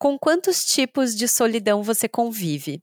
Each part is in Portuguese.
Com quantos tipos de solidão você convive?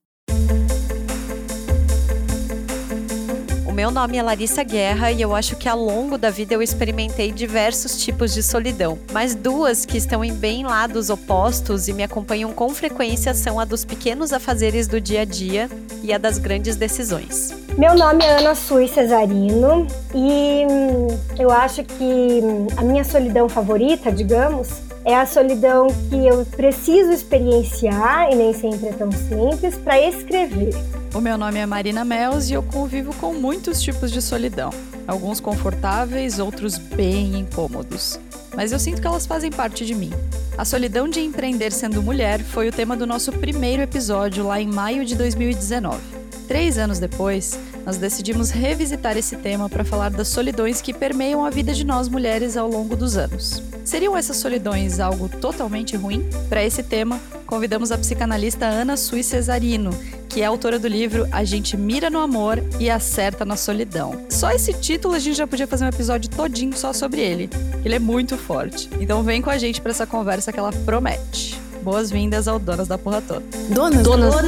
O meu nome é Larissa Guerra e eu acho que ao longo da vida eu experimentei diversos tipos de solidão, mas duas que estão em bem lados opostos e me acompanham com frequência são a dos pequenos afazeres do dia a dia e a das grandes decisões. Meu nome é Ana Sui Cesarino e eu acho que a minha solidão favorita, digamos, é a solidão que eu preciso experienciar, e nem sempre é tão simples, para escrever. O meu nome é Marina Mels e eu convivo com muitos tipos de solidão. Alguns confortáveis, outros bem incômodos. Mas eu sinto que elas fazem parte de mim. A solidão de empreender sendo mulher foi o tema do nosso primeiro episódio lá em maio de 2019. 3 anos depois, nós decidimos revisitar esse tema para falar das solidões que permeiam a vida de nós mulheres ao longo dos anos. Seriam essas solidões algo totalmente ruim? Para esse tema, convidamos a psicanalista Ana Sui Cesarino, que é autora do livro A Gente Mira no Amor e Acerta na Solidão. Só esse título a gente já podia fazer um episódio todinho só sobre ele. Ele é muito forte. Então vem com a gente para essa conversa que ela promete. Boas-vindas ao Donas da Porra Toda. Donas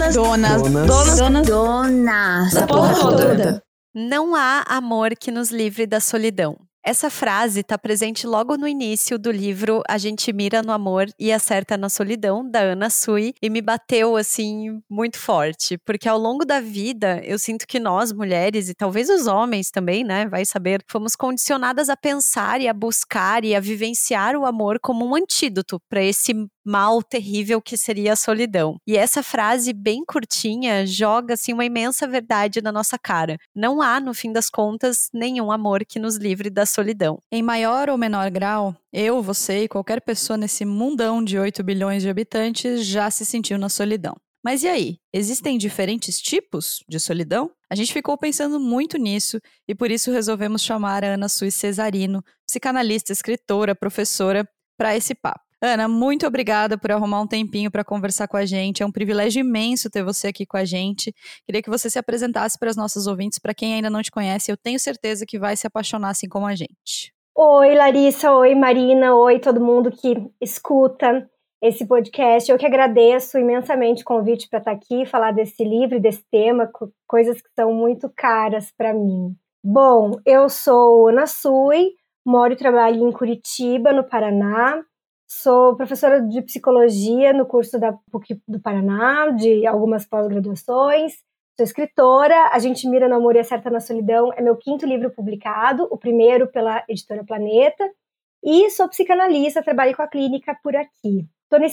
da Porra Toda. Não há amor que nos livre da solidão. Essa frase está presente logo no início do livro A Gente Mira no Amor e Acerta na Solidão, da Ana Sui, e me bateu, assim, muito forte, porque ao longo da vida, eu sinto que nós, mulheres, e talvez os homens também, né, vai saber, fomos condicionadas a pensar e a buscar e a vivenciar o amor como um antídoto para esse mal terrível que seria a solidão. E essa frase bem curtinha joga, assim, uma imensa verdade na nossa cara. Não há, no fim das contas, nenhum amor que nos livre da solidão. Em maior ou menor grau, eu, você e qualquer pessoa nesse mundão de 8 bilhões de habitantes já se sentiu na solidão. Mas e aí? Existem diferentes tipos de solidão? A gente ficou pensando muito nisso e por isso resolvemos chamar a Ana Sui Cesarino, psicanalista, escritora, professora, para esse papo. Ana, muito obrigada por arrumar um tempinho para conversar com a gente. É um privilégio imenso ter você aqui com a gente. Queria que você se apresentasse para os nossos ouvintes, para quem ainda não te conhece. Eu tenho certeza que vai se apaixonar assim como a gente. Oi, Larissa. Oi, Marina. Oi, todo mundo que escuta esse podcast. Eu que agradeço imensamente o convite para estar aqui, falar desse livro, desse tema, coisas que são muito caras para mim. Bom, eu sou Ana Sui, moro e trabalho em Curitiba, no Paraná. Sou professora de psicologia no curso da PUC do Paraná, de algumas pós-graduações. Sou escritora. A Gente Mira no Amor e Acerta na Solidão é meu 5º livro publicado, o primeiro pela editora Planeta. E sou psicanalista, trabalho com a clínica por aqui. Estou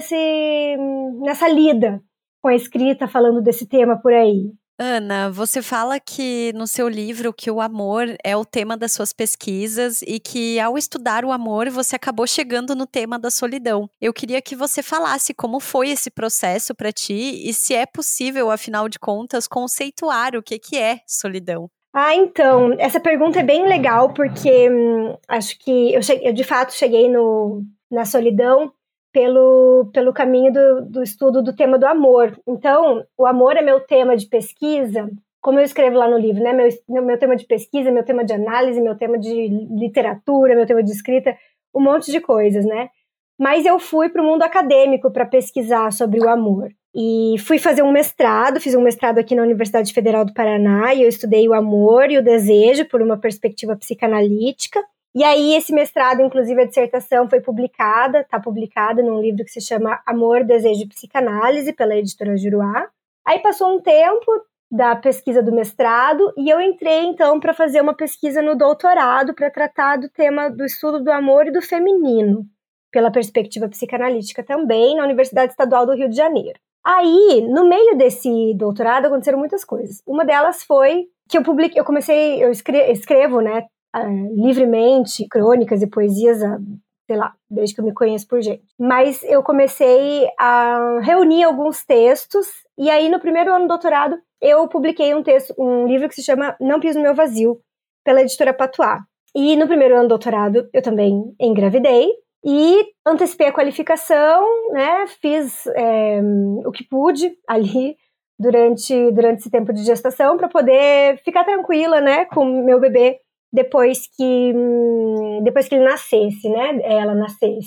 nessa lida com a escrita, falando desse tema por aí. Ana, você fala que no seu livro que o amor é o tema das suas pesquisas e que ao estudar o amor você acabou chegando no tema da solidão. Eu queria que você falasse como foi esse processo para ti e se é possível, afinal de contas, conceituar o que é solidão. Então, essa pergunta é bem legal porque acho que eu de fato cheguei na solidão pelo caminho do estudo do tema do amor. Então, o amor é meu tema de pesquisa, como eu escrevo lá no livro, né? Meu tema de pesquisa, meu tema de análise, meu tema de literatura, meu tema de escrita, um monte de coisas, né? Mas eu fui para o mundo acadêmico para pesquisar sobre o amor. E fui fazer um mestrado, fiz um mestrado aqui na Universidade Federal do Paraná, e eu estudei o amor e o desejo por uma perspectiva psicanalítica. E aí esse mestrado, inclusive a dissertação, foi publicada, está publicada num livro que se chama Amor, Desejo e Psicanálise, pela editora Juruá. Aí passou um tempo da pesquisa do mestrado e eu entrei então para fazer uma pesquisa no doutorado para tratar do tema do estudo do amor e do feminino, pela perspectiva psicanalítica também, na Universidade Estadual do Rio de Janeiro. Aí, no meio desse doutorado, aconteceram muitas coisas. Uma delas foi que eu escrevo, né, livremente, crônicas e poesias, sei lá, desde que eu me conheço por gente. Mas eu comecei a reunir alguns textos, e aí no primeiro ano do doutorado, eu publiquei um livro que se chama Não Piso no Meu Vazio, pela editora Patuá. E no primeiro ano do doutorado, eu também engravidei, e antecipei a qualificação, né, fiz o que pude ali durante esse tempo de gestação para poder ficar tranquila, né, com meu bebê depois que ele nascesse, né, ela nascesse.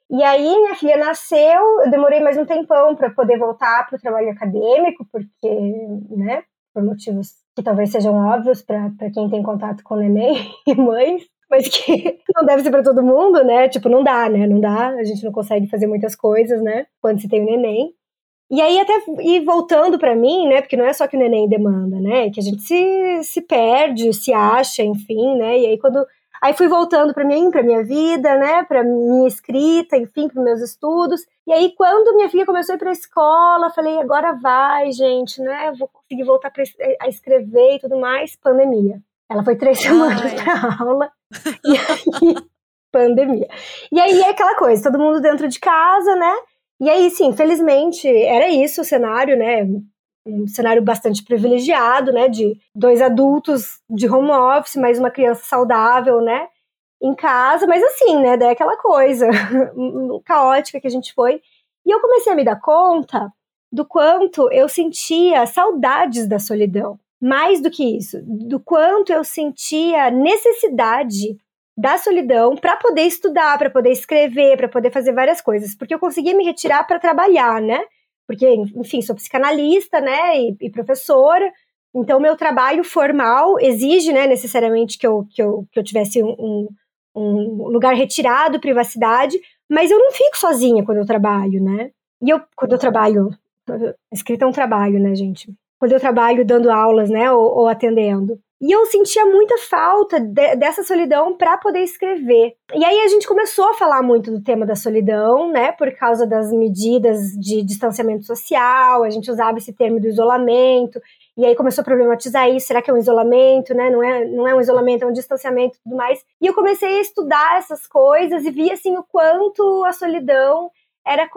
E aí minha filha nasceu, eu demorei mais um tempão para poder voltar para o trabalho acadêmico, porque, né, por motivos que talvez sejam óbvios para quem tem contato com neném e mães, mas que não deve ser para todo mundo, né? Tipo, não dá, né? Não dá, a gente não consegue fazer muitas coisas, né? Quando se tem um neném. E aí até ir voltando para mim, né? Porque não é só que o neném demanda, né? É que a gente se perde, se acha, enfim, né? E aí aí fui voltando para minha vida, né? Para minha escrita, enfim, para meus estudos. E aí quando minha filha começou a ir para a escola, falei, agora vai, gente, né? Vou conseguir voltar a escrever e tudo mais. Pandemia. Ela foi 3 semanas para aula. E aí, pandemia. E aí é aquela coisa, todo mundo dentro de casa, né? E aí, sim, felizmente, era isso o cenário, né? Um cenário bastante privilegiado, né? De 2 adultos de home office, mais uma criança saudável, né? Em casa, mas assim, né? Daí aquela coisa caótica que a gente foi. E eu comecei a me dar conta do quanto eu sentia saudades da solidão. Mais do que isso, do quanto eu sentia necessidade da solidão para poder estudar, para poder escrever, para poder fazer várias coisas, porque eu conseguia me retirar para trabalhar, né? Porque, enfim, sou psicanalista, né, e professora, então meu trabalho formal exige, né, necessariamente que eu tivesse um lugar retirado, privacidade, mas eu não fico sozinha quando eu trabalho, né? E quando eu trabalho, escrita é um trabalho, né, gente? Quando eu trabalho dando aulas, né, ou atendendo. E eu sentia muita falta dessa solidão para poder escrever. E aí a gente começou a falar muito do tema da solidão, né, por causa das medidas de distanciamento social, a gente usava esse termo do isolamento, e aí começou a problematizar isso, será que é um isolamento, né, não é um isolamento, é um distanciamento e tudo mais. E eu comecei a estudar essas coisas e vi, assim, o quanto a solidão é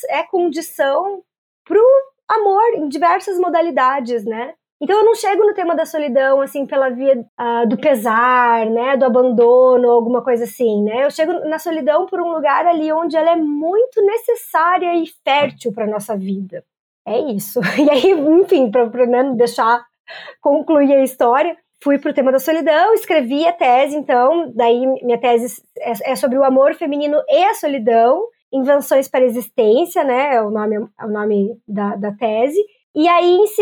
condição pro amor em diversas modalidades, né? Então eu não chego no tema da solidão, assim, pela via do pesar, né, do abandono, alguma coisa assim, né? Eu chego na solidão por um lugar ali onde ela é muito necessária e fértil para nossa vida. É isso. E aí, enfim, para não deixar concluir a história, fui pro tema da solidão, escrevi a tese, então, daí minha tese é sobre o amor feminino e a solidão, Invenções para a Existência, né, é o nome da tese. E aí, em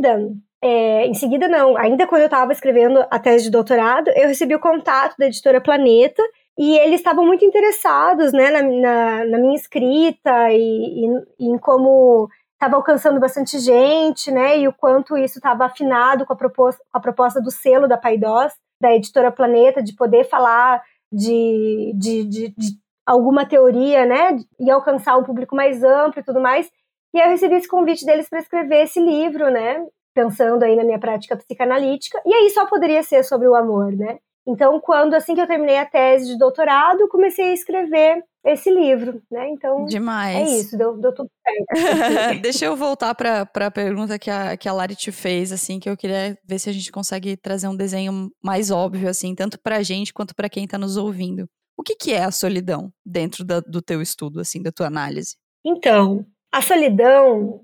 seguida não, ainda quando eu estava escrevendo a tese de doutorado, eu recebi o contato da editora Planeta, e eles estavam muito interessados, né, na minha escrita e em como estava alcançando bastante gente, né, e o quanto isso estava afinado com a proposta do selo da Paidós, da editora Planeta, de poder falar de alguma teoria, né, e alcançar um público mais amplo e tudo mais. E aí eu recebi esse convite deles para escrever esse livro, né, pensando aí na minha prática psicanalítica, e aí só poderia ser sobre o amor, né. Então, assim que eu terminei a tese de doutorado, comecei a escrever esse livro, né, então... Demais. É isso, deu tudo certo. Deixa eu voltar para a pergunta que a Lari te fez, assim, que eu queria ver se a gente consegue trazer um desenho mais óbvio, assim, tanto pra gente quanto pra quem tá nos ouvindo. O que é a solidão dentro do teu estudo, assim, da tua análise? Então, a solidão,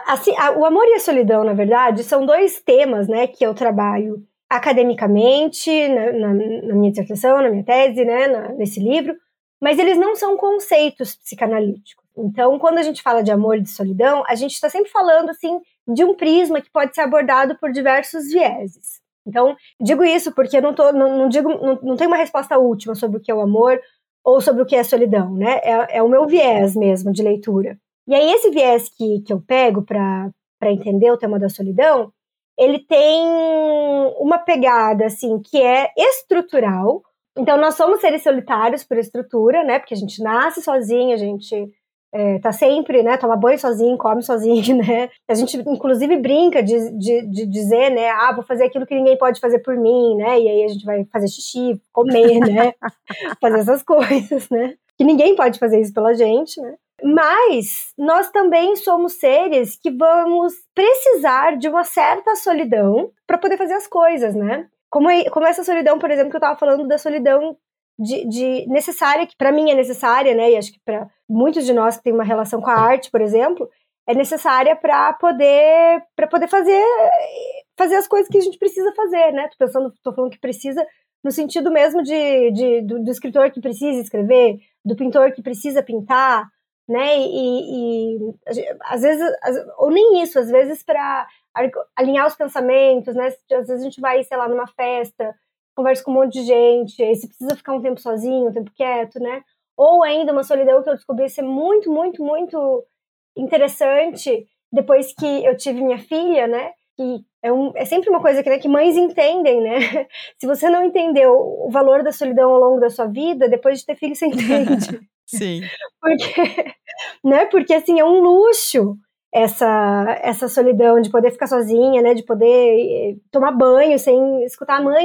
o amor e a solidão, na verdade, são 2 temas, né, que eu trabalho academicamente, na minha dissertação, na minha tese, né, nesse livro, mas eles não são conceitos psicanalíticos. Então, quando a gente fala de amor e de solidão, a gente está sempre falando, assim, de um prisma que pode ser abordado por diversos vieses. Então, digo isso porque eu não tenho uma resposta última sobre o que é o amor ou sobre o que é a solidão, né? É o meu viés mesmo de leitura. E aí, esse viés que eu pego para entender o tema da solidão, ele tem uma pegada, assim, que é estrutural. Então, nós somos seres solitários por estrutura, né? Porque a gente nasce sozinho, a gente tá sempre, né? Toma banho sozinho, come sozinho, né? A gente, inclusive, brinca de dizer, né? Vou fazer aquilo que ninguém pode fazer por mim, né? E aí a gente vai fazer xixi, comer, né? Fazer essas coisas, né? Que ninguém pode fazer isso pela gente, né? Mas nós também somos seres que vamos precisar de uma certa solidão para poder fazer as coisas, né? Como essa solidão, por exemplo, que eu estava falando da solidão de necessária, que para mim é necessária, né? E acho que para muitos de nós que tem uma relação com a arte, por exemplo, é necessária para poder fazer as coisas que a gente precisa fazer, né? Tô falando que precisa no sentido mesmo do escritor que precisa escrever, do pintor que precisa pintar, né? E às vezes, ou nem isso, às vezes para alinhar os pensamentos, né? Às vezes a gente vai, sei lá, numa festa, conversa com um monte de gente, aí você precisa ficar um tempo sozinho, um tempo quieto, né? Ou ainda uma solidão que eu descobri ser muito, muito, muito interessante depois que eu tive minha filha, né? Que é sempre uma coisa que, né, que mães entendem, né? Se você não entendeu o valor da solidão ao longo da sua vida, depois de ter filho você entende. Sim. Porque assim, é um luxo essa solidão de poder ficar sozinha, né? De poder tomar banho sem escutar mãe,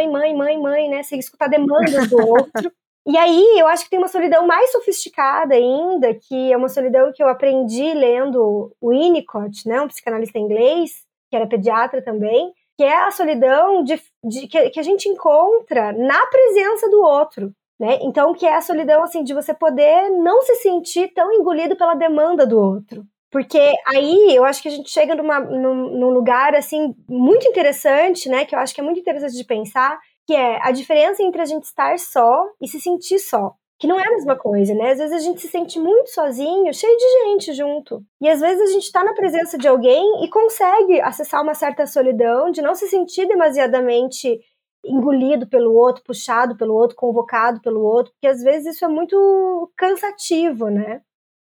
né? Sem escutar demandas do outro. E aí, eu acho que tem uma solidão mais sofisticada ainda, que é uma solidão que eu aprendi lendo o Winnicott, né? Um psicanalista inglês, que era pediatra também, que é a solidão que a gente encontra na presença do outro. Né? Então, que é a solidão assim, de você poder não se sentir tão engolido pela demanda do outro. Porque aí eu acho que a gente chega num lugar assim, muito interessante, né? Que eu acho que é muito interessante de pensar, que é a diferença entre a gente estar só e se sentir só. Que não é a mesma coisa, né? Às vezes a gente se sente muito sozinho, cheio de gente junto. E às vezes a gente está na presença de alguém e consegue acessar uma certa solidão, de não se sentir demasiadamente engolido pelo outro, puxado pelo outro, convocado pelo outro, porque às vezes isso é muito cansativo, né?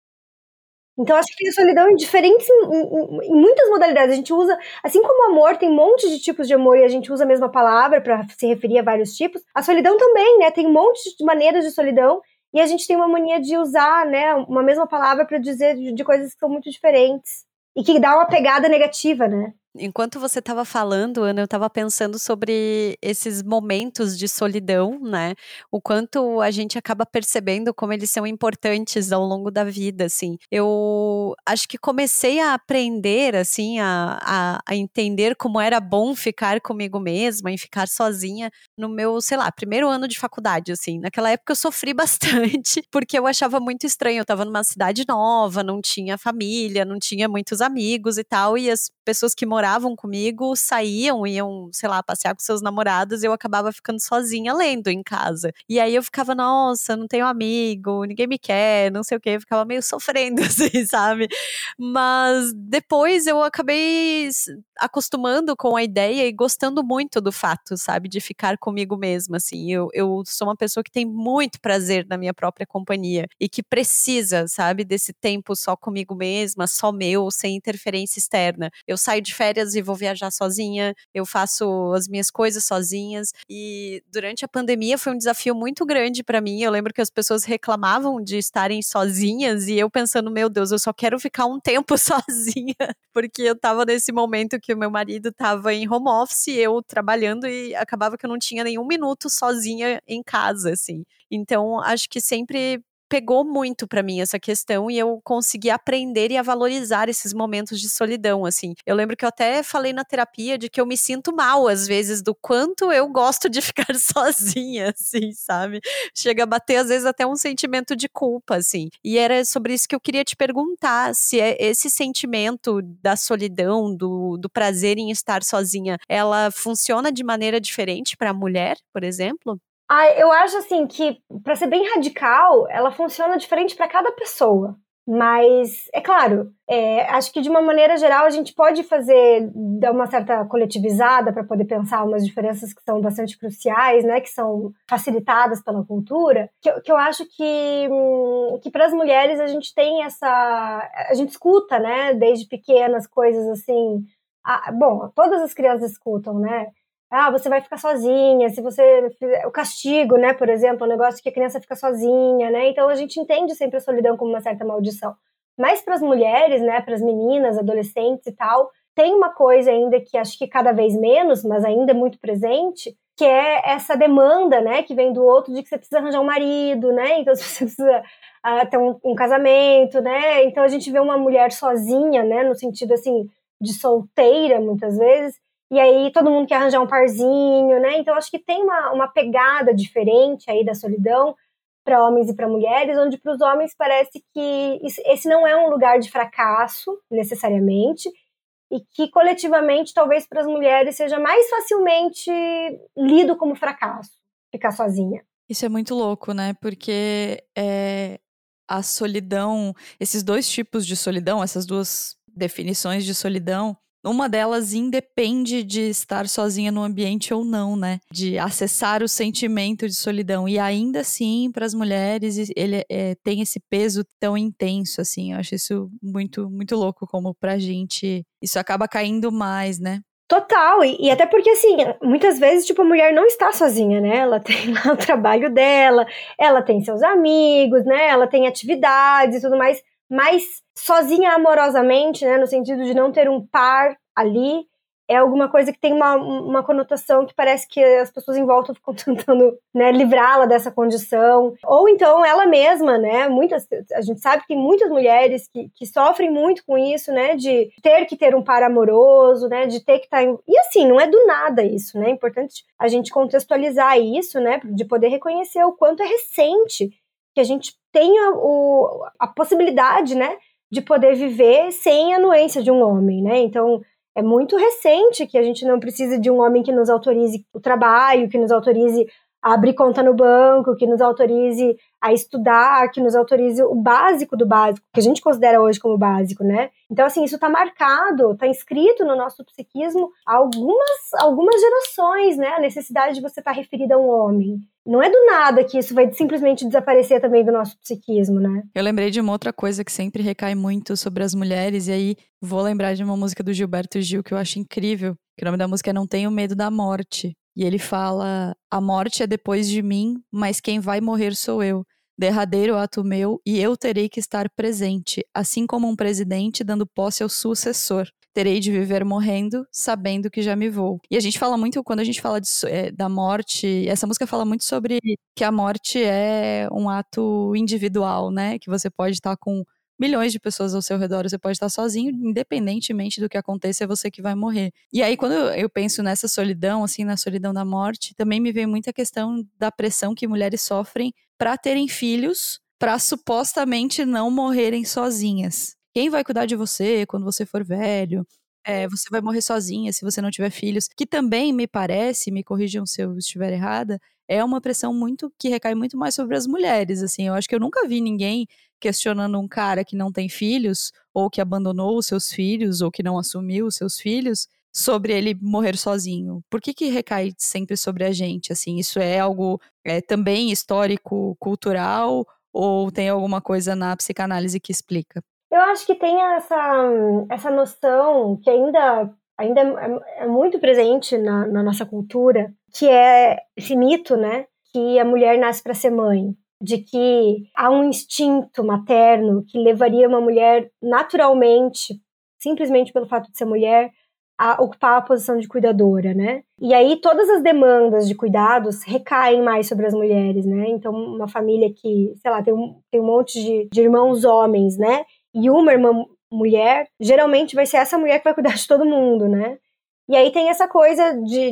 Então acho que tem a solidão em diferentes, em muitas modalidades. A gente usa, assim como o amor tem um monte de tipos de amor e a gente usa a mesma palavra para se referir a vários tipos, a solidão também, né? Tem um monte de maneiras de solidão e a gente tem uma mania de usar, né, uma mesma palavra para dizer de coisas que são muito diferentes e que dá uma pegada negativa, né? Enquanto você estava falando, Ana, eu estava pensando sobre esses momentos de solidão, né? O quanto a gente acaba percebendo como eles são importantes ao longo da vida, assim. Eu acho que comecei a aprender, assim, a entender como era bom ficar comigo mesma e ficar sozinha no meu, sei lá, primeiro ano de faculdade, assim. Naquela época eu sofri bastante, porque eu achava muito estranho. Eu estava numa cidade nova, não tinha família, não tinha muitos amigos e tal, e as pessoas que moravam comigo saíam, iam, sei lá, passear com seus namorados e eu acabava ficando sozinha lendo em casa. E aí eu ficava, nossa, não tenho amigo, ninguém me quer, não sei o quê, eu ficava meio sofrendo, assim, sabe? Mas depois eu acabei acostumando com a ideia e gostando muito do fato, sabe, de ficar comigo mesma, assim. Eu sou uma pessoa que tem muito prazer na minha própria companhia e que precisa, sabe, desse tempo só comigo mesma, só meu, sem interferência externa. Eu saio de férias e vou viajar sozinha, eu faço as minhas coisas sozinhas e durante a pandemia foi um desafio muito grande pra mim. Eu lembro que as pessoas reclamavam de estarem sozinhas e eu pensando, meu Deus, eu só quero ficar um tempo sozinha, porque eu tava nesse momento que o meu marido tava em home office, eu trabalhando e acabava que eu não tinha nenhum minuto sozinha em casa, assim. Então, acho que sempre pegou muito pra mim essa questão e eu consegui aprender e a valorizar esses momentos de solidão, assim. Eu lembro que eu até falei na terapia de que eu me sinto mal, às vezes, do quanto eu gosto de ficar sozinha, assim, sabe? Chega a bater, às vezes, até um sentimento de culpa, assim. E era sobre isso que eu queria te perguntar, se esse sentimento da solidão, do prazer em estar sozinha, ela funciona de maneira diferente pra mulher, por exemplo? Eu acho assim que, para ser bem radical, ela funciona diferente para cada pessoa. Mas, é claro, acho que de uma maneira geral a gente pode dar uma certa coletivizada para poder pensar umas diferenças que são bastante cruciais, né, que são facilitadas pela cultura, que eu acho que para as mulheres a gente tem a gente escuta, né, desde pequenas coisas assim, bom, todas as crianças escutam, né, você vai ficar sozinha, se você fizer o castigo, né, por exemplo, o negócio que a criança fica sozinha, né, então a gente entende sempre a solidão como uma certa maldição. Mas para as mulheres, né, para as meninas, adolescentes e tal, tem uma coisa ainda que acho que cada vez menos, mas ainda é muito presente, que é essa demanda, né, que vem do outro de que você precisa arranjar um marido, né, então você precisa ter um casamento, né, então a gente vê uma mulher sozinha, né, no sentido assim, de solteira, muitas vezes, e aí todo mundo quer arranjar um parzinho, né? Então acho que tem uma pegada diferente aí da solidão para homens e para mulheres, onde para os homens parece que esse não é um lugar de fracasso, necessariamente, e que coletivamente, talvez para as mulheres, seja mais facilmente lido como fracasso, ficar sozinha. Isso é muito louco, né? Porque a solidão, esses dois tipos de solidão, essas duas definições de solidão, uma delas independe de estar sozinha no ambiente ou não, né? De acessar o sentimento de solidão. E ainda assim, para as mulheres, ele tem esse peso tão intenso, assim. Eu acho isso muito, muito louco, como pra gente isso acaba caindo mais, né? Total, e até porque, assim, muitas vezes, tipo, a mulher não está sozinha, né? Ela tem lá o trabalho dela, ela tem seus amigos, né? Ela tem atividades e tudo mais, mas sozinha amorosamente, né? No sentido de não ter um par ali, é alguma coisa que tem uma conotação que parece que as pessoas em volta ficam tentando, né, livrá-la dessa condição. Ou então ela mesma, né? A gente sabe que tem muitas mulheres que sofrem muito com isso, né? De ter que ter um par amoroso, né? De ter que estar... E assim, não é do nada isso, né? É importante a gente contextualizar isso, né? De poder reconhecer o quanto é recente que a gente tenha a possibilidade, né? De poder viver sem a anuência de um homem, né? Então... é muito recente que a gente não precisa de um homem que nos autorize o trabalho, que nos autorize a abrir conta no banco, que nos autorize a estudar, que nos autorize o básico do básico, que a gente considera hoje como básico, né? Então, assim, isso tá marcado, tá inscrito no nosso psiquismo há algumas gerações, né? A necessidade de você estar referida a um homem. Não é do nada que isso vai simplesmente desaparecer também do nosso psiquismo, né? Eu lembrei de uma outra coisa que sempre recai muito sobre as mulheres, e aí vou lembrar de uma música do Gilberto Gil que eu acho incrível, que o nome da música é Não Tenho Medo da Morte. E ele fala: a morte é depois de mim, mas quem vai morrer sou eu. Derradeiro ato meu, e eu terei que estar presente, assim como um presidente dando posse ao sucessor. Terei de viver morrendo, sabendo que já me vou. E a gente fala muito, quando a gente fala da morte, essa música fala muito sobre que a morte é um ato individual, né? Que você pode estar com milhões de pessoas ao seu redor, você pode estar sozinho, independentemente do que aconteça, é você que vai morrer. E aí, quando eu penso nessa solidão, assim, na solidão da morte, também me vem muita questão da pressão que mulheres sofrem para terem filhos, para supostamente não morrerem sozinhas. Quem vai cuidar de você quando você for velho? Você vai morrer sozinha se você não tiver filhos. Que também me parece, me corrijam se eu estiver errada, é uma pressão que recai muito mais sobre as mulheres, assim. Eu acho que eu nunca vi ninguém questionando um cara que não tem filhos, ou que abandonou os seus filhos, ou que não assumiu os seus filhos, sobre ele morrer sozinho. Por que recai sempre sobre a gente, assim? Isso é algo também histórico, cultural, ou tem alguma coisa na psicanálise que explica? Eu acho que tem essa noção que ainda é muito presente na nossa cultura, que é esse mito, né? Que a mulher nasce para ser mãe. De que há um instinto materno que levaria uma mulher naturalmente, simplesmente pelo fato de ser mulher, a ocupar a posição de cuidadora, né? E aí todas as demandas de cuidados recaem mais sobre as mulheres, né? Então uma família que, sei lá, tem um monte de irmãos homens, né? E uma irmã mulher, geralmente vai ser essa mulher que vai cuidar de todo mundo, né? E aí tem essa coisa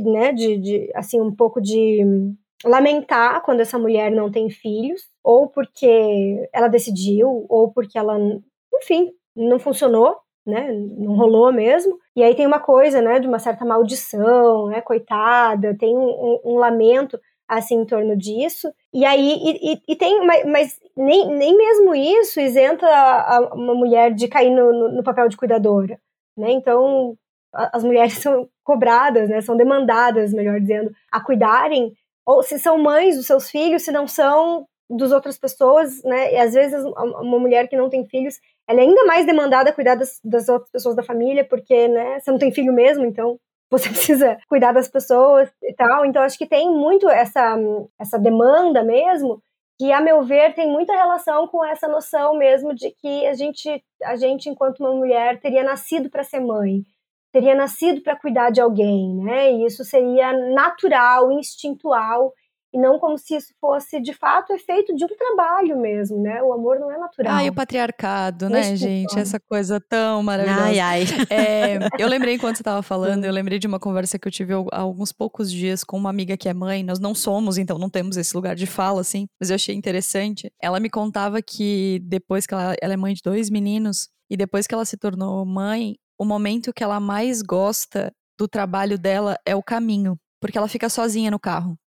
de assim, um pouco de lamentar quando essa mulher não tem filhos, ou porque ela decidiu, ou porque ela, enfim, não funcionou, né? Não rolou mesmo. E aí tem uma coisa, né, de uma certa maldição, né? Coitada, tem um lamento assim em torno disso. E aí tem, mas nem mesmo isso isenta uma mulher de cair no papel de cuidadora, né? Então as mulheres são cobradas, né? São demandadas, melhor dizendo, a cuidarem, ou se são mães dos seus filhos, se não são das outras pessoas, né? E às vezes uma mulher que não tem filhos, ela é ainda mais demandada a cuidar das outras pessoas da família, porque, né, você não tem filho mesmo, então você precisa cuidar das pessoas e tal. Então acho que tem muito essa demanda mesmo, que, a meu ver, tem muita relação com essa noção mesmo de que a gente enquanto uma mulher, teria nascido para ser mãe, teria nascido para cuidar de alguém, né? E isso seria natural, instintual, e não como se isso fosse, de fato, efeito de um trabalho mesmo, né? O amor não é natural. E o patriarcado, né, gente? Essa coisa tão maravilhosa. Ai, ai. Eu lembrei, enquanto você estava falando, eu lembrei de uma conversa que eu tive há alguns poucos dias com uma amiga que é mãe. Nós não somos, então não temos esse lugar de fala, assim, mas eu achei interessante. Ela me contava que depois que ela é mãe de 2 meninos, e depois que ela se tornou mãe, o momento que ela mais gosta do trabalho dela é o caminho, porque ela fica sozinha no carro.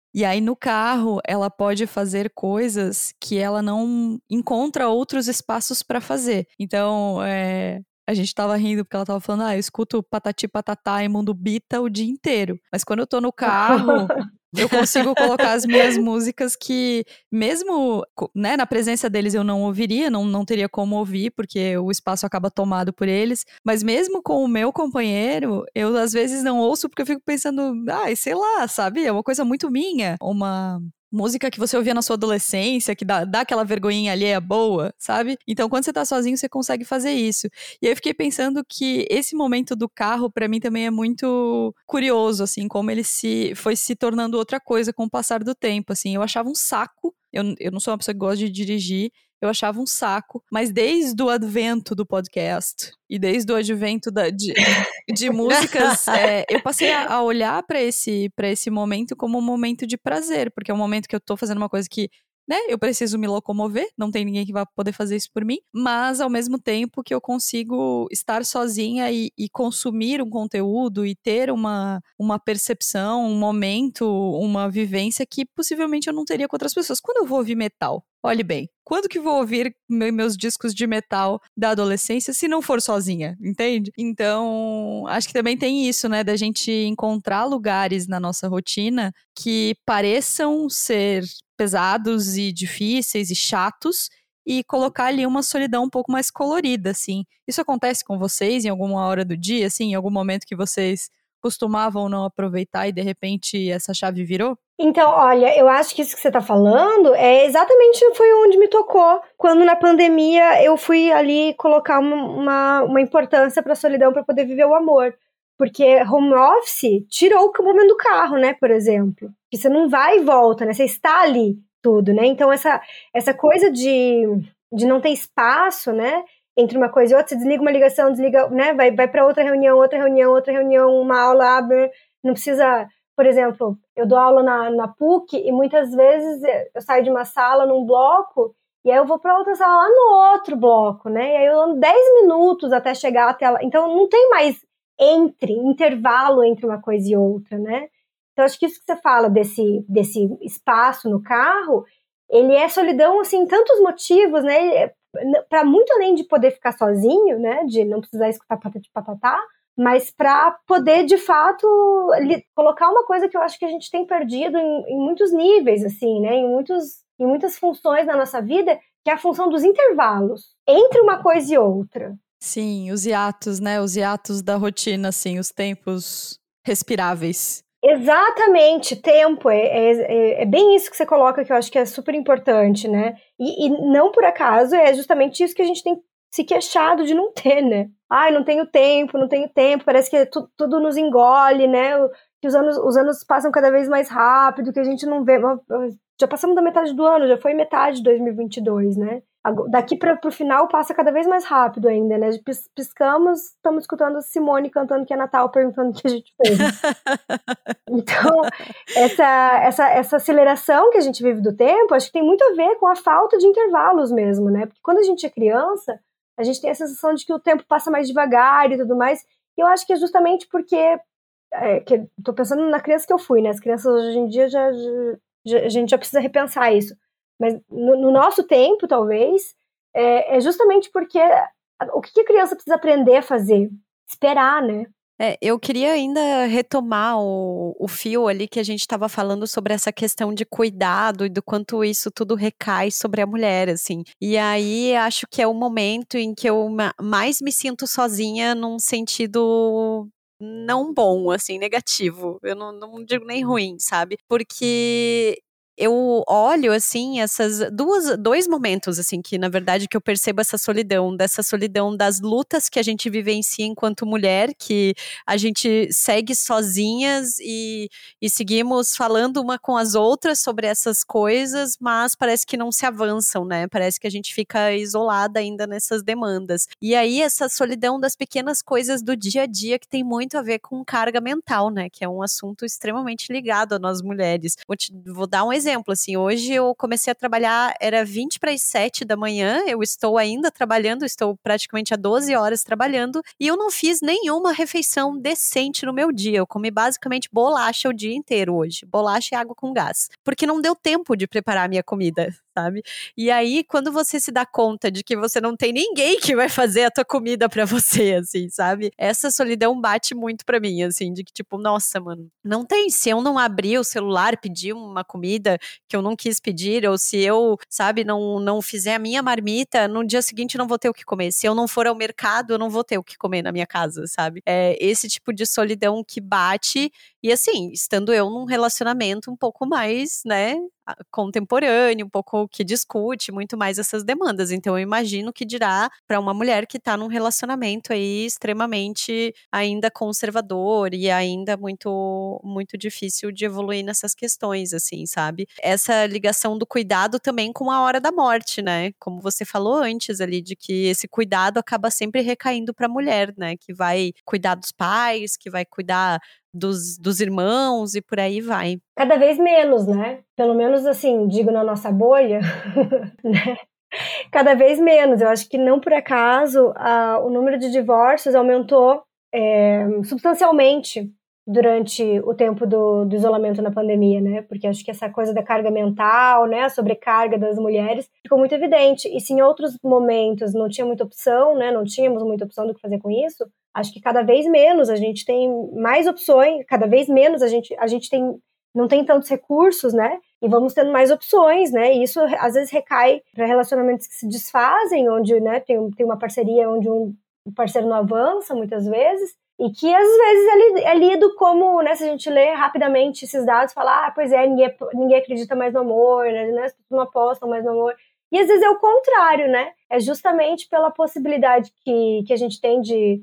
E aí no carro ela pode fazer coisas que ela não encontra outros espaços para fazer. Então, a gente tava rindo porque ela tava falando, eu escuto Patati Patatá e Mundo Bita o dia inteiro. Mas quando eu tô no carro, eu consigo colocar as minhas músicas que, mesmo, né, na presença deles eu não ouviria, não teria como ouvir, porque o espaço acaba tomado por eles. Mas mesmo com o meu companheiro, eu às vezes não ouço porque eu fico pensando, sei lá, sabe? É uma coisa muito minha. Uma música que você ouvia na sua adolescência, que dá aquela vergonhinha alheia boa, sabe? Então, quando você tá sozinho, você consegue fazer isso. E aí eu fiquei pensando que esse momento do carro, pra mim, também é muito curioso, assim, como ele foi se tornando outra coisa com o passar do tempo, assim. Eu achava um saco, eu não sou uma pessoa que gosta de dirigir, eu achava um saco, mas desde o advento do podcast e desde o advento de músicas, eu passei a olhar para esse momento como um momento de prazer, porque é um momento que eu tô fazendo uma coisa que, né, eu preciso me locomover, não tem ninguém que vai poder fazer isso por mim, mas ao mesmo tempo que eu consigo estar sozinha e consumir um conteúdo e ter uma percepção, um momento, uma vivência que possivelmente eu não teria com outras pessoas. Quando eu vou ouvir metal? Olhe bem, quando que vou ouvir meus discos de metal da adolescência se não for sozinha, entende? Então, acho que também tem isso, né, da gente encontrar lugares na nossa rotina que pareçam ser pesados e difíceis e chatos e colocar ali uma solidão um pouco mais colorida, assim. Isso acontece com vocês em alguma hora do dia, assim, em algum momento que vocês costumavam não aproveitar e de repente essa chave virou? Então, olha, eu acho que isso que você tá falando foi onde me tocou. Quando na pandemia eu fui ali colocar uma importância pra solidão pra poder viver o amor. Porque home office tirou o momento do carro, né, por exemplo. Que você não vai e volta, né, você está ali tudo, né. Então essa coisa de não ter espaço, né, entre uma coisa e outra, você desliga uma ligação, desliga, né, vai pra outra reunião, uma aula, não precisa... Por exemplo, eu dou aula na PUC e muitas vezes eu saio de uma sala num bloco e aí eu vou para outra sala lá no outro bloco, né? E aí eu ando 10 minutos até chegar até lá. Então não tem mais intervalo entre uma coisa e outra, né? Então acho que isso que você fala desse espaço no carro, ele é solidão, assim, tantos motivos, né? Para muito além de poder ficar sozinho, né? De não precisar escutar Patati Patatá, mas para poder, de fato, colocar uma coisa que eu acho que a gente tem perdido em muitos níveis, assim, né? Em muitas funções da nossa vida, que é a função dos intervalos entre uma coisa e outra. Sim, os hiatos, né? Os hiatos da rotina, assim, os tempos respiráveis. Exatamente, tempo, é bem isso que você coloca, que eu acho que é super importante, né? E não por acaso, é justamente isso que a gente tem se queixado de não ter, né? Não tenho tempo, parece que tudo nos engole, né? Que os anos passam cada vez mais rápido, que a gente não vê... Já passamos da metade do ano, já foi metade de 2022, né? Daqui para o final passa cada vez mais rápido ainda, né? Piscamos, estamos escutando a Simone cantando que é Natal, perguntando o que a gente fez. Então, essa aceleração que a gente vive do tempo, acho que tem muito a ver com a falta de intervalos mesmo, né? Porque quando a gente é criança, a gente tem a sensação de que o tempo passa mais devagar e tudo mais. E eu acho que é justamente porque... tô pensando na criança que eu fui, né? As crianças hoje em dia a gente já precisa repensar isso. Mas no nosso tempo, talvez, é justamente porque o que a criança precisa aprender a fazer? Esperar, né? Eu queria ainda retomar o fio ali que a gente estava falando sobre essa questão de cuidado e do quanto isso tudo recai sobre a mulher, assim. E aí, acho que é o momento em que eu mais me sinto sozinha num sentido... não bom, assim, negativo. Eu não digo nem ruim, sabe? Porque eu olho, assim, dois momentos, assim, que na verdade que eu percebo essa solidão, dessa solidão das lutas que a gente vivencia enquanto mulher, que a gente segue sozinhas e seguimos falando uma com as outras sobre essas coisas, mas parece que não se avançam, né? Parece que a gente fica isolada ainda nessas demandas. E aí essa solidão das pequenas coisas do dia a dia que tem muito a ver com carga mental, né? Que é um assunto extremamente ligado a nós mulheres. Vou dar um exemplo exemplo, assim, hoje eu comecei a trabalhar, era 20 para as 7 da manhã, eu estou ainda trabalhando, estou praticamente há 12 horas trabalhando, e eu não fiz nenhuma refeição decente no meu dia, eu comi basicamente bolacha o dia inteiro hoje, bolacha e água com gás, porque não deu tempo de preparar a minha comida, sabe? E aí, quando você se dá conta de que você não tem ninguém que vai fazer a tua comida pra você, assim, sabe? Essa solidão bate muito pra mim, assim, de que tipo, nossa, mano, não tem, se eu não abrir o celular, pedir uma comida que eu não quis pedir, ou se eu, sabe, não fizer a minha marmita, no dia seguinte eu não vou ter o que comer. Se eu não for ao mercado, eu não vou ter o que comer na minha casa, sabe? É esse tipo de solidão que bate, e assim, estando eu num relacionamento um pouco mais, né, contemporâneo, um pouco que discute muito mais essas demandas. Então eu imagino que dirá para uma mulher que tá num relacionamento aí extremamente ainda conservador e ainda muito muito difícil de evoluir nessas questões, assim, sabe? Essa ligação do cuidado também com a hora da morte, né? Como você falou antes ali, de que esse cuidado acaba sempre recaindo para a mulher, né? Que vai cuidar dos pais, que vai cuidar dos irmãos e por aí vai. Cada vez menos, né? Pelo menos assim, digo na nossa bolha, né? Cada vez menos. Eu acho que não por acaso o número de divórcios aumentou substancialmente durante o tempo do isolamento na pandemia, né? Porque acho que essa coisa da carga mental, né? A sobrecarga das mulheres ficou muito evidente. E se em outros momentos não tinha muita opção, né? Não tínhamos muita opção do que fazer com isso, acho que cada vez menos a gente tem mais opções, cada vez menos a gente não tem tantos recursos, né? E vamos tendo mais opções, né? E isso às vezes recai para relacionamentos que se desfazem, onde, né, tem uma parceria onde um parceiro não avança muitas vezes, e que às vezes é lido como, né, se a gente lê rapidamente esses dados, fala, pois é, ninguém acredita mais no amor, né? As pessoas não apostam mais no amor. E às vezes é o contrário, né? É justamente pela possibilidade que a gente tem de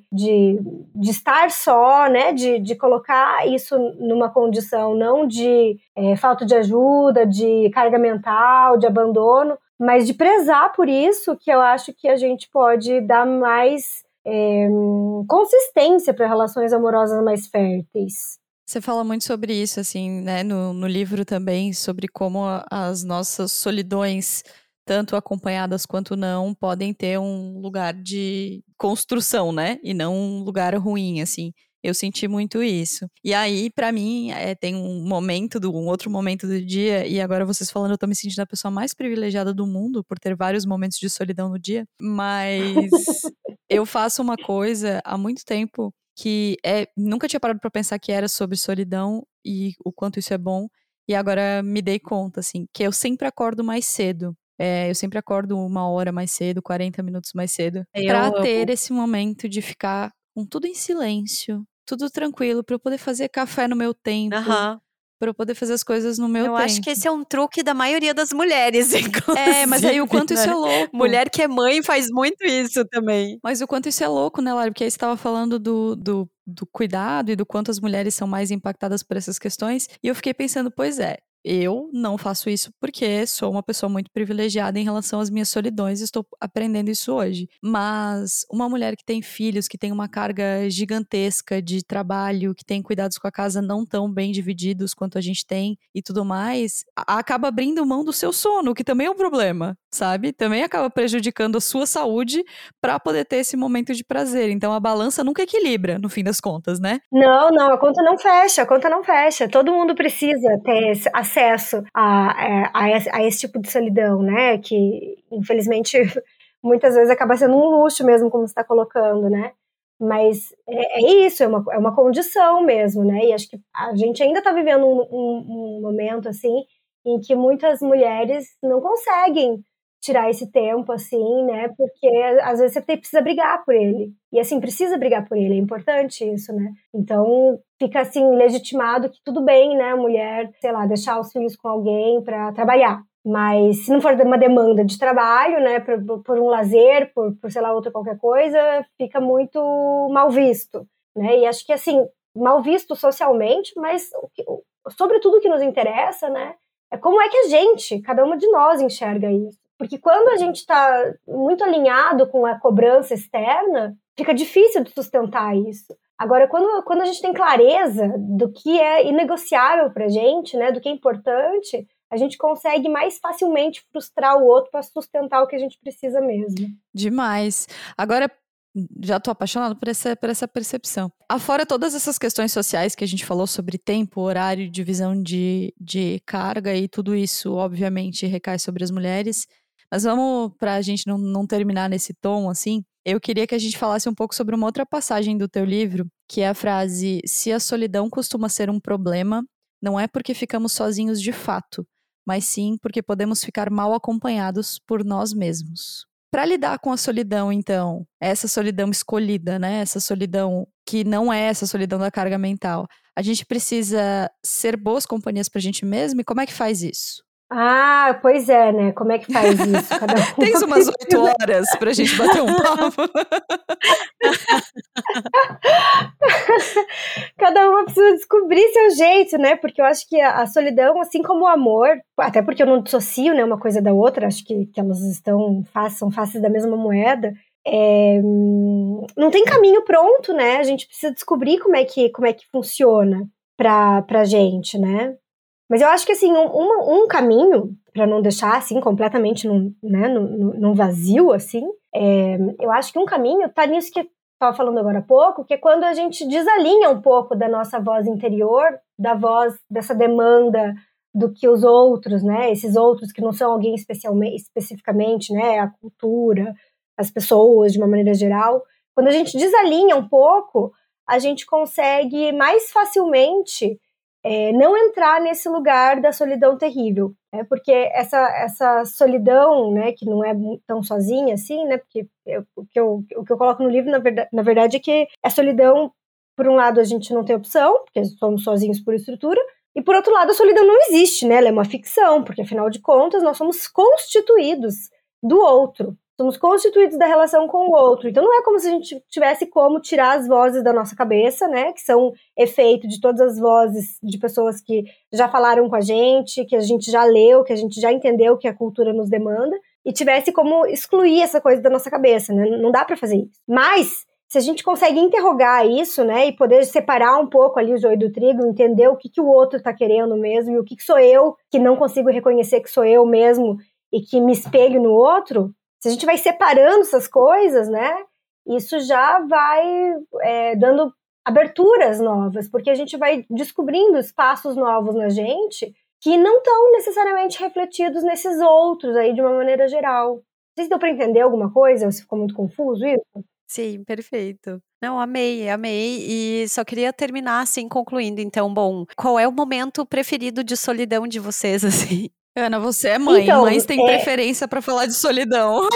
estar só, né? De colocar isso numa condição não de falta de ajuda, de carga mental, de abandono, mas de prezar por isso, que eu acho que a gente pode dar mais consistência para relações amorosas mais férteis. Você fala muito sobre isso, assim, né? No livro também, sobre como as nossas solidões, tanto acompanhadas quanto não, podem ter um lugar de construção, né? E não um lugar ruim, assim. Eu senti muito isso. E aí, pra mim, tem um outro momento do dia, e agora vocês falando, eu tô me sentindo a pessoa mais privilegiada do mundo por ter vários momentos de solidão no dia. Mas eu faço uma coisa há muito tempo que nunca tinha parado pra pensar que era sobre solidão e o quanto isso é bom. E agora me dei conta, assim, que eu sempre acordo mais cedo. Eu sempre acordo 1 hora mais cedo, 40 minutos mais cedo, pra ter esse momento de ficar com tudo em silêncio, tudo tranquilo, pra eu poder fazer café no meu tempo, pra eu poder fazer as coisas no meu tempo. Eu acho que esse é um truque da maioria das mulheres, inclusive. Mas aí o quanto isso é louco. Mulher que é mãe faz muito isso também. Mas o quanto isso é louco, né, Lara? Porque aí você tava falando do cuidado e do quanto as mulheres são mais impactadas por essas questões, e eu fiquei pensando, pois é, eu não faço isso porque sou uma pessoa muito privilegiada em relação às minhas solidões e estou aprendendo isso hoje. Mas uma mulher que tem filhos, que tem uma carga gigantesca de trabalho, que tem cuidados com a casa não tão bem divididos quanto a gente tem e tudo mais, acaba abrindo mão do seu sono, que também é um problema, sabe? Também acaba prejudicando a sua saúde para poder ter esse momento de prazer. Então a balança nunca equilibra, no fim das contas, né? Não, a conta não fecha. Todo mundo precisa ter acesso a esse tipo de solidão, né? Que, infelizmente, muitas vezes acaba sendo um luxo mesmo, como você está colocando, né? Mas é isso, é uma condição mesmo, né? E acho que a gente ainda está vivendo um momento, assim, em que muitas mulheres não conseguem tirar esse tempo, assim, né? Porque às vezes você precisa brigar por ele. E assim, precisa brigar por ele, é importante isso, né? Então fica assim, legitimado que tudo bem, né? A mulher, sei lá, deixar os filhos com alguém para trabalhar. Mas se não for uma demanda de trabalho, né? Por um lazer, por sei lá, outra qualquer coisa, fica muito mal visto, né? E acho que assim, mal visto socialmente, mas sobretudo o que nos interessa, né? É como é que a gente, cada uma de nós, enxerga isso. Porque quando a gente está muito alinhado com a cobrança externa, fica difícil de sustentar isso. Agora, quando a gente tem clareza do que é inegociável pra gente, né, do que é importante, a gente consegue mais facilmente frustrar o outro para sustentar o que a gente precisa mesmo. Demais. Agora, já tô apaixonada por essa percepção. Afora todas essas questões sociais que a gente falou sobre tempo, horário, divisão de carga e tudo isso, obviamente, recai sobre as mulheres. Mas vamos, pra gente não terminar nesse tom, assim, eu queria que a gente falasse um pouco sobre uma outra passagem do teu livro, que é a frase: se a solidão costuma ser um problema, não é porque ficamos sozinhos de fato, mas sim porque podemos ficar mal acompanhados por nós mesmos. Para lidar com a solidão, então, essa solidão escolhida, né? Essa solidão que não é essa solidão da carga mental, a gente precisa ser boas companhias pra gente mesmo? E como é que faz isso? Ah, pois é, né? Como é que faz isso? Cada um tens umas 8 horas pra gente bater um papo? Cada uma precisa descobrir seu jeito, né? Porque eu acho que a solidão, assim como o amor, até porque eu não dissocio, né, uma coisa da outra, acho que elas são faces da mesma moeda, não tem caminho pronto, né? A gente precisa descobrir como é que funciona pra gente, né? Mas eu acho que, assim, um caminho, para não deixar, assim, completamente num vazio, assim, eu acho que um caminho tá nisso que eu estava falando agora há pouco, que é quando a gente desalinha um pouco da nossa voz interior, da voz dessa demanda do que os outros, né, esses outros que não são alguém especificamente, né, a cultura, as pessoas, de uma maneira geral. Quando a gente desalinha um pouco, a gente consegue mais facilmente não entrar nesse lugar da solidão terrível, né? Porque essa solidão, né, que não é tão sozinha assim, né, porque o que eu coloco no livro, na verdade, é que a solidão, por um lado, a gente não tem opção, porque somos sozinhos por estrutura, e por outro lado, a solidão não existe, né, ela é uma ficção, porque afinal de contas, nós somos constituídos do outro. Somos constituídos da relação com o outro. Então não é como se a gente tivesse como tirar as vozes da nossa cabeça, né? Que são efeito de todas as vozes de pessoas que já falaram com a gente, que a gente já leu, que a gente já entendeu que a cultura nos demanda, e tivesse como excluir essa coisa da nossa cabeça, né? Não dá pra fazer isso. Mas, se a gente consegue interrogar isso, né? E poder separar um pouco ali o joio do trigo, entender o que o outro tá querendo mesmo, e o que sou eu que não consigo reconhecer que sou eu mesmo e que me espelho no outro. Se a gente vai separando essas coisas, né, isso já vai dando aberturas novas, porque a gente vai descobrindo espaços novos na gente que não estão necessariamente refletidos nesses outros aí de uma maneira geral. Não sei se deu para entender alguma coisa, ou se ficou muito confuso isso. Sim, perfeito. Não, amei. E só queria terminar assim, concluindo. Então, bom, qual é o momento preferido de solidão de vocês, assim? Ana, você é mãe. Então, mães têm preferência pra falar de solidão.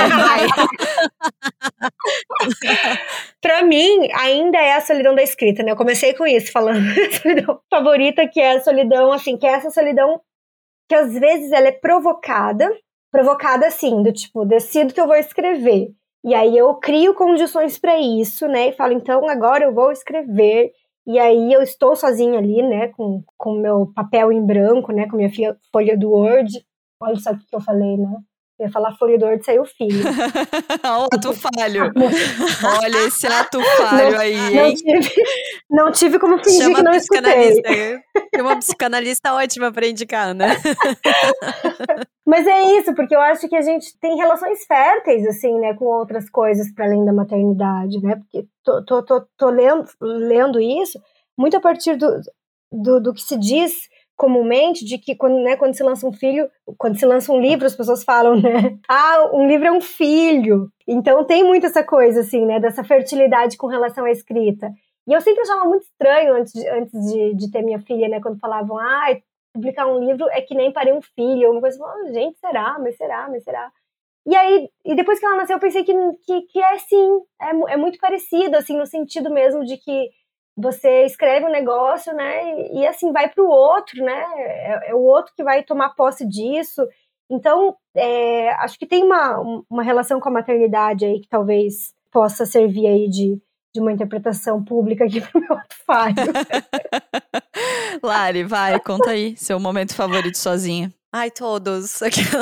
Pra mim, ainda é a solidão da escrita, né? Eu comecei com isso, falando a solidão favorita, que é a solidão, assim, que é essa solidão que às vezes ela é provocada assim, do tipo, decido que eu vou escrever. E aí eu crio condições pra isso, né? E falo, então agora eu vou escrever. E aí eu estou sozinha ali, né, com o meu papel em branco, né, com minha folha do Word. Olha só o que eu falei, né? Eu ia falar folha do Word, saiu filho. Ato falho. Olha esse ato falho aí, hein? Não tive como fingir que não escutei. Tem uma psicanalista ótima pra indicar, né? Mas é isso, porque eu acho que a gente tem relações férteis, assim, né, com outras coisas para além da maternidade, né? Porque tô lendo isso muito a partir do que se diz comumente, de que quando se lança um filho, quando se lança um livro, as pessoas falam, né? Ah, um livro é um filho. Então tem muito essa coisa, assim, né? Dessa fertilidade com relação à escrita. E eu sempre achava muito estranho, antes de ter minha filha, né? Quando falavam, publicar um livro é que nem parir um filho. Uma coisa, gente, será? Mas será? E aí, depois que ela nasceu, eu pensei que é sim, é muito parecido, assim, no sentido mesmo de que você escreve um negócio, né, e assim, vai pro outro, né, é o outro que vai tomar posse disso. Então, acho que tem uma relação com a maternidade aí que talvez possa servir aí de uma interpretação pública aqui pro meu ato falho. Lari, vai, conta aí, seu momento favorito sozinha. Ai, todos.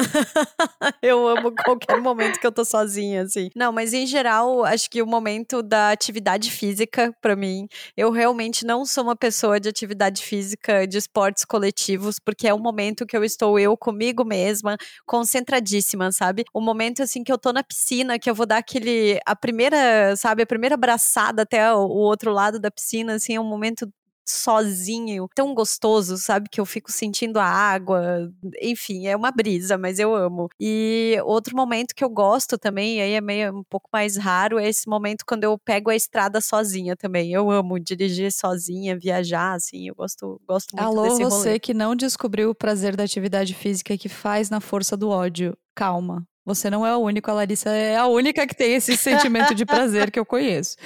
Eu amo qualquer momento que eu tô sozinha, assim. Não, mas em geral, acho que o momento da atividade física, pra mim, eu realmente não sou uma pessoa de atividade física, de esportes coletivos, porque é um momento que eu estou eu comigo mesma, concentradíssima, sabe? O momento, assim, que eu tô na piscina, que eu vou dar a primeira abraçada até o outro lado da piscina, assim, é um momento sozinho, tão gostoso, sabe? Que eu fico sentindo a água, enfim, é uma brisa, mas eu amo. E outro momento que eu gosto também, aí é meio um pouco mais raro, é esse momento quando eu pego a estrada sozinha também. Eu amo dirigir sozinha, viajar, assim, eu gosto muito Alô, desse rolê. você que não descobriu o prazer da atividade física que faz na força do ódio, calma. Você não é o único, a Larissa é a única que tem esse sentimento de prazer que eu conheço.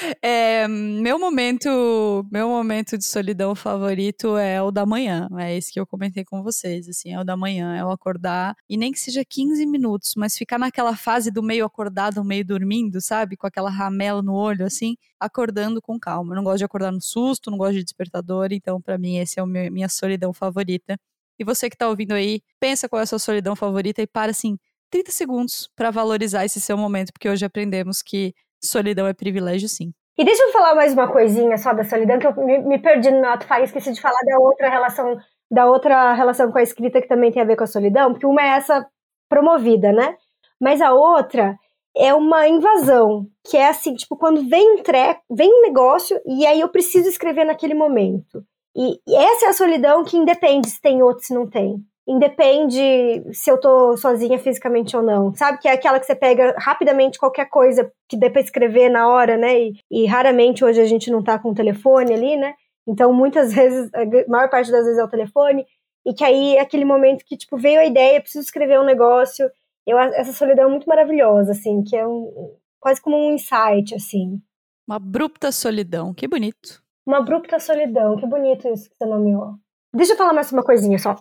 Meu momento de solidão favorito é o da manhã. É esse que eu comentei com vocês, assim, é o da manhã. É o acordar, e nem que seja 15 minutos, mas ficar naquela fase do meio acordado, meio dormindo, sabe? Com aquela ramela no olho, assim, acordando com calma. Eu não gosto de acordar no susto, não gosto de despertador, então pra mim esse é minha solidão favorita. E você que tá ouvindo aí, pensa qual é a sua solidão favorita e para, assim, 30 segundos para valorizar esse seu momento, porque hoje aprendemos que solidão é privilégio, sim. E deixa eu falar mais uma coisinha só da solidão, que eu me perdi no meu ato falho, esqueci de falar da outra relação com a escrita que também tem a ver com a solidão, porque uma é essa promovida, né? Mas a outra é uma invasão, que é assim, tipo, quando vem um negócio, e aí eu preciso escrever naquele momento. E essa é a solidão que independe se tem outro, se não tem. Independe se eu tô sozinha fisicamente ou não, sabe? Que é aquela que você pega rapidamente qualquer coisa que dê pra escrever na hora, né? E raramente hoje a gente não tá com o telefone ali, né? Então muitas vezes, a maior parte das vezes é o telefone, e que aí é aquele momento que, tipo, veio a ideia, preciso escrever um negócio. Essa solidão é muito maravilhosa, assim, que é quase como um insight, assim. Uma abrupta solidão, que bonito. Uma abrupta solidão, que bonito isso que você nomeou. Deixa eu falar mais uma coisinha só.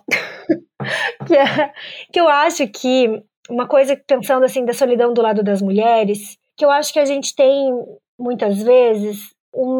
que eu acho que uma coisa, pensando assim, da solidão do lado das mulheres, que eu acho que a gente tem, muitas vezes,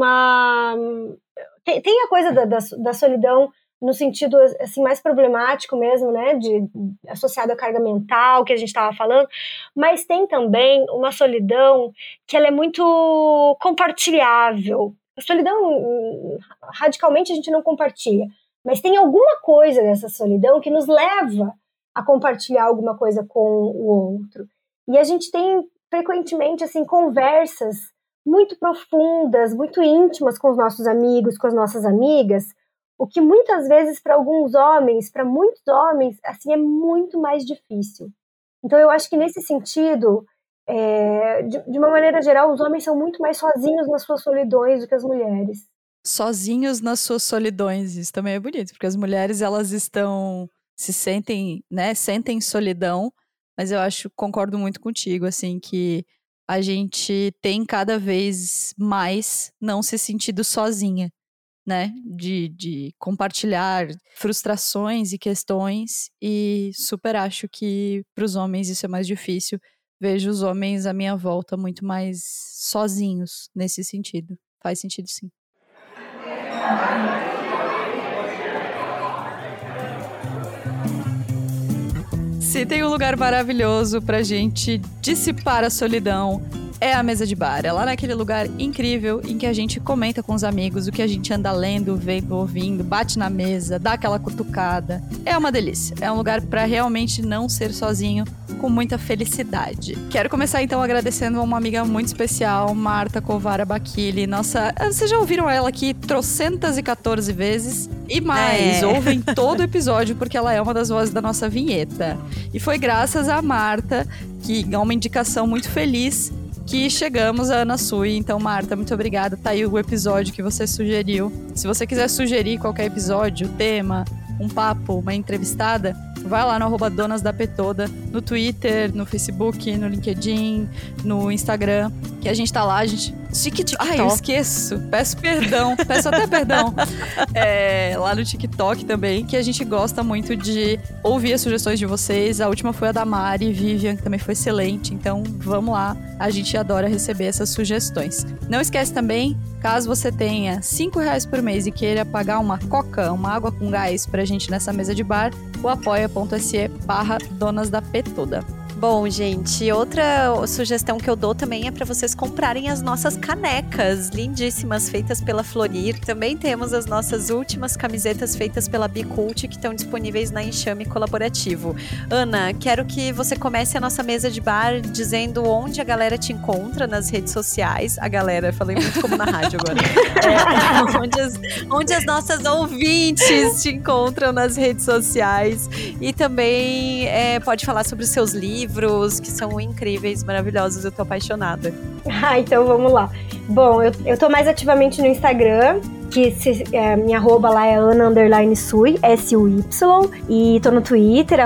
tem a coisa da solidão no sentido assim, mais problemático mesmo, né, associado à carga mental, que a gente estava falando, mas tem também uma solidão que ela é muito compartilhável. A solidão, radicalmente, a gente não compartilha. Mas tem alguma coisa dessa solidão que nos leva a compartilhar alguma coisa com o outro. E a gente tem, frequentemente, assim, conversas muito profundas, muito íntimas com os nossos amigos, com as nossas amigas, o que muitas vezes, para muitos homens, assim, é muito mais difícil. Então, eu acho que, nesse sentido, de uma maneira geral, os homens são muito mais sozinhos nas suas solidões do que as mulheres. Sozinhos nas suas solidões, isso também é bonito, porque as mulheres, elas sentem solidão, mas eu concordo muito contigo, assim, que a gente tem cada vez mais não se sentido sozinha, né, de compartilhar frustrações e questões, e super acho que para os homens isso é mais difícil. Vejo os homens à minha volta muito mais sozinhos nesse sentido. Faz sentido, sim. Se tem um lugar maravilhoso pra gente dissipar a solidão, é a mesa de bar. É lá naquele lugar incrível em que a gente comenta com os amigos o que a gente anda lendo, vendo, ouvindo, bate na mesa, dá aquela cutucada. É uma delícia. É um lugar pra realmente não ser sozinho, com muita felicidade. Quero começar então agradecendo a uma amiga muito especial, Marta Covara Bacchili. Nossa, vocês já ouviram ela aqui 314 vezes e mais, ouvem todo o episódio porque ela é uma das vozes da nossa vinheta. E foi graças a Marta, que é uma indicação muito feliz, que chegamos a Ana Sui. Então, Marta, muito obrigada. Tá aí o episódio que você sugeriu. Se você quiser sugerir qualquer episódio, tema, um papo, uma entrevistada, vai lá no @donasdapetoda, no Twitter, no Facebook, no LinkedIn, no Instagram, que a gente tá lá, a gente Ai, eu esqueço. Peço até perdão. Lá no TikTok também, que a gente gosta muito de ouvir as sugestões de vocês. A última foi a da Mari, Vivian, que também foi excelente. Então, vamos lá. A gente adora receber essas sugestões. Não esquece também, caso você tenha R$5 por mês e queira pagar uma coca, uma água com gás pra gente nessa mesa de bar, o apoia.se/donasdaptoda. Bom, gente, outra sugestão que eu dou também é para vocês comprarem as nossas canecas lindíssimas feitas pela Florir. Também temos as nossas últimas camisetas feitas pela Bicult que estão disponíveis na Enxame Colaborativo. Ana, quero que você comece a nossa mesa de bar dizendo onde a galera te encontra nas redes sociais. A galera, falei muito como na rádio agora. Onde as nossas ouvintes te encontram nas redes sociais. E também pode falar sobre os seus livros, que são incríveis, maravilhosos, eu tô apaixonada. Então vamos lá. Bom, eu tô mais ativamente no Instagram, que minha arroba lá é Ana_Sui, S-U-Y, e tô no Twitter,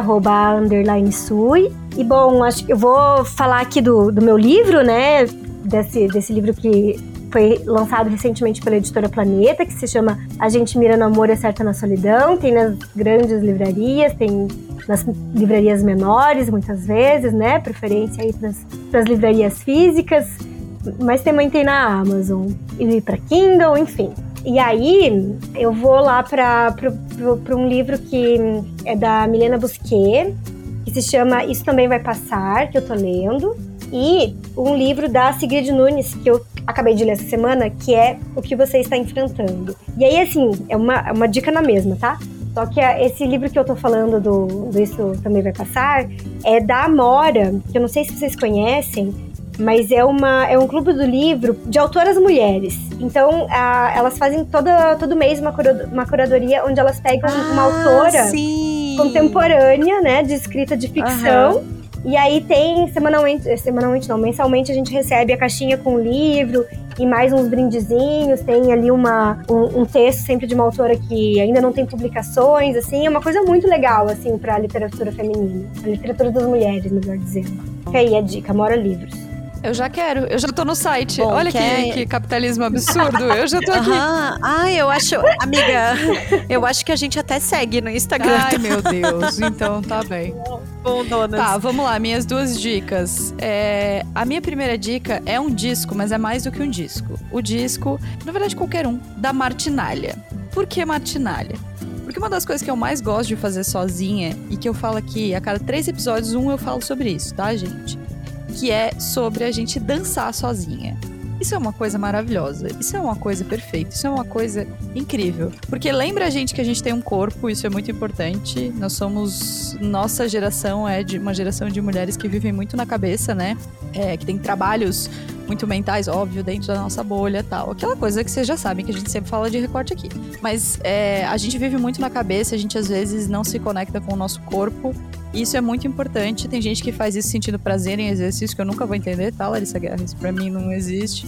@_Sui. E bom, acho que eu vou falar aqui do meu livro, né, desse livro que foi lançado recentemente pela editora Planeta, que se chama A Gente Mira no Amor e Acerta na Solidão. Tem nas grandes livrarias, tem nas livrarias menores, muitas vezes, né? Preferência aí pras livrarias físicas, mas também tem na Amazon e para Kindle, enfim. E aí, eu vou lá para um livro que é da Milena Busquet, que se chama Isso Também Vai Passar, que eu tô lendo, e um livro da Sigrid Nunes, que eu acabei de ler essa semana, que é O Que Você Está Enfrentando. E aí, assim, é uma dica na mesma, tá? Só que esse livro que eu tô falando do Isso Também Vai Passar é da Amora, que eu não sei se vocês conhecem, mas é um clube do livro de autoras mulheres. Então, elas fazem todo mês uma curadoria onde elas pegam uma autora contemporânea, né, de escrita de ficção. Uhum. E aí tem, mensalmente a gente recebe a caixinha com o livro e mais uns brindezinhos, tem ali um texto sempre de uma autora que ainda não tem publicações, assim, é uma coisa muito legal, assim, pra literatura feminina, a literatura das mulheres, melhor dizendo. Fica aí a dica, Amora Livros. Eu já tô no site. Bom, olha que capitalismo absurdo, eu já tô aqui. Eu acho que a gente até segue no Instagram. Ai, meu Deus, então tá bem. Bom, donas. Tá, vamos lá, minhas 2 dicas. A minha primeira dica é um disco, mas é mais do que um disco. O disco, na verdade, qualquer um, da Martinalha. Por que Martinalha? Porque uma das coisas que eu mais gosto de fazer sozinha, e que eu falo aqui, a cada 3 episódios, eu falo sobre isso, tá, gente? Que é sobre a gente dançar sozinha. Isso é uma coisa maravilhosa, isso é uma coisa perfeita, isso é uma coisa incrível. Porque lembra a gente que a gente tem um corpo, isso é muito importante. Nossa geração é de uma geração de mulheres que vivem muito na cabeça, né? Que tem trabalhos muito mentais, óbvio, dentro da nossa bolha e tal. Aquela coisa que vocês já sabem, que a gente sempre fala de recorte aqui. Mas a gente vive muito na cabeça, a gente às vezes não se conecta com o nosso corpo. Isso é muito importante. Tem gente que faz isso sentindo prazer em exercício, que eu nunca vou entender, tá, Larissa Guerra? Isso pra mim não existe.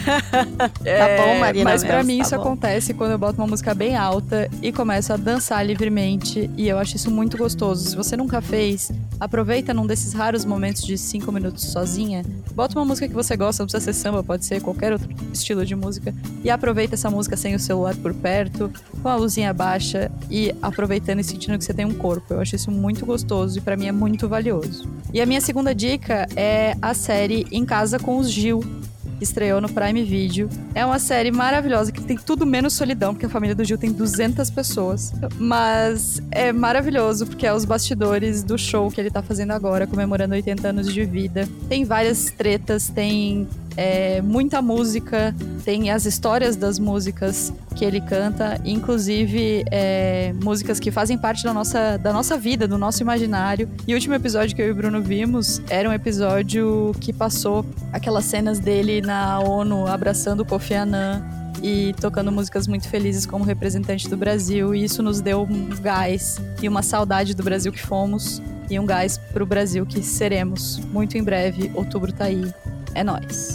Tá bom, Marina. Mas pra mim isso acontece quando eu boto uma música bem alta e começo a dançar livremente. E eu acho isso muito gostoso. Se você nunca fez, aproveita num desses raros momentos de 5 minutos sozinha. Bota uma música que você gosta, não precisa ser samba, pode ser qualquer outro estilo de música. E aproveita essa música sem o celular por perto, com a luzinha baixa e aproveitando e sentindo que você tem um corpo. Eu acho isso muito gostoso. E pra mim é muito valioso. E a minha segunda dica é a série Em Casa com os Gil, que estreou no Prime Video. É uma série maravilhosa, que tem tudo menos solidão, porque a família do Gil tem 200 pessoas. Mas é maravilhoso, porque é os bastidores do show que ele tá fazendo agora, comemorando 80 anos de vida. Tem várias tretas, tem muita música, tem as histórias das músicas que ele canta, inclusive músicas que fazem parte da nossa vida, do nosso imaginário. E o último episódio que eu e o Bruno vimos era um episódio que passou aquelas cenas dele na ONU abraçando o Kofi Annan e tocando músicas muito felizes como representante do Brasil, e isso nos deu um gás e uma saudade do Brasil que fomos e um gás pro Brasil que seremos muito em breve. Outubro tá aí, é nóis.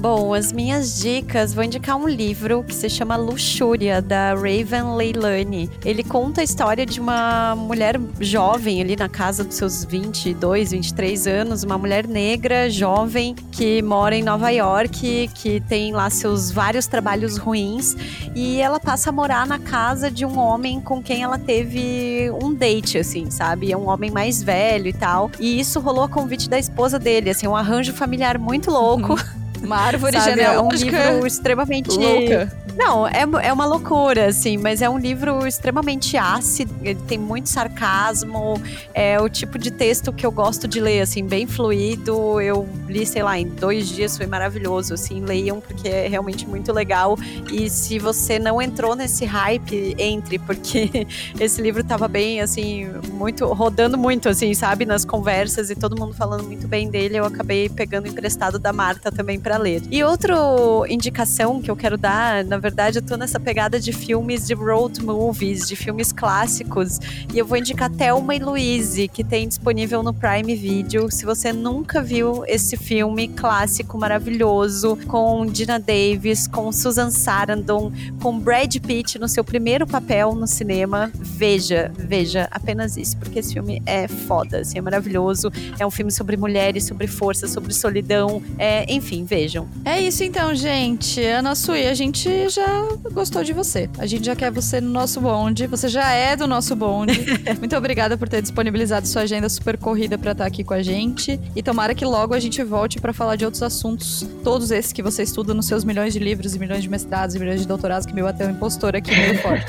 Bom, as minhas dicas, vou indicar um livro que se chama Luxúria, da Raven Leilani. Ele conta a história de uma mulher jovem ali na casa dos seus 22, 23 anos, uma mulher negra, jovem, que mora em Nova York, que tem lá seus vários trabalhos ruins, e ela passa a morar na casa de um homem com quem ela teve um date, assim, sabe? É um homem mais velho e tal, e isso rolou a convite da esposa dele, assim, um arranjo familiar muito louco. Uma árvore sabe, genealógica. É um livro extremamente louca. Não, é uma loucura, assim, mas é um livro extremamente ácido, ele tem muito sarcasmo, é o tipo de texto que eu gosto de ler, assim, bem fluido. Eu li, sei lá, em 2 dias, foi maravilhoso, assim, leiam, porque é realmente muito legal. E se você não entrou nesse hype, entre, porque esse livro tava bem, assim, rodando muito, assim, sabe, nas conversas, e todo mundo falando muito bem dele. Eu acabei pegando emprestado da Marta também pra ler. E outra indicação que eu quero dar, na verdade, eu tô nessa pegada de filmes de road movies, de filmes clássicos, e eu vou indicar Thelma e Louise, que tem disponível no Prime Video. Se você nunca viu esse filme clássico maravilhoso, com Geena Davis, com Susan Sarandon, com Brad Pitt no seu primeiro papel no cinema, veja apenas isso, porque esse filme é foda, assim, é maravilhoso. É um filme sobre mulheres, sobre força, sobre solidão, enfim, vejam. É isso então, gente. Ana Sui, a gente já gostou de você. A gente já quer você no nosso bonde. Você já é do nosso bonde. Muito obrigada por ter disponibilizado sua agenda super corrida pra estar aqui com a gente. E tomara que logo a gente volte pra falar de outros assuntos. Todos esses que você estuda nos seus milhões de livros e milhões de mestrados e milhões de doutorados, que me bateu um impostor aqui meio forte.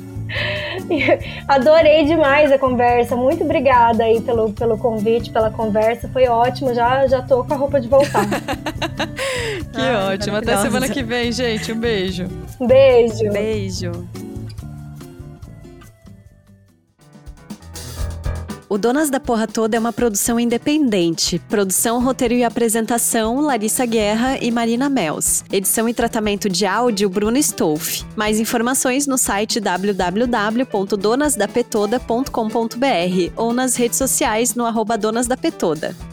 Adorei demais a conversa. Muito obrigada aí pelo convite, pela conversa. Foi ótimo. Já tô com a roupa de voltar. Que ótimo. Até semana que vem, gente. Um beijo. Beijo. O Donas da Porra Toda é uma produção independente. Produção, roteiro e apresentação, Larissa Guerra e Marina Mels. Edição e tratamento de áudio, Bruno Stolf. Mais informações no site www.donasdapetoda.com.br ou nas redes sociais no @donasdapetoda.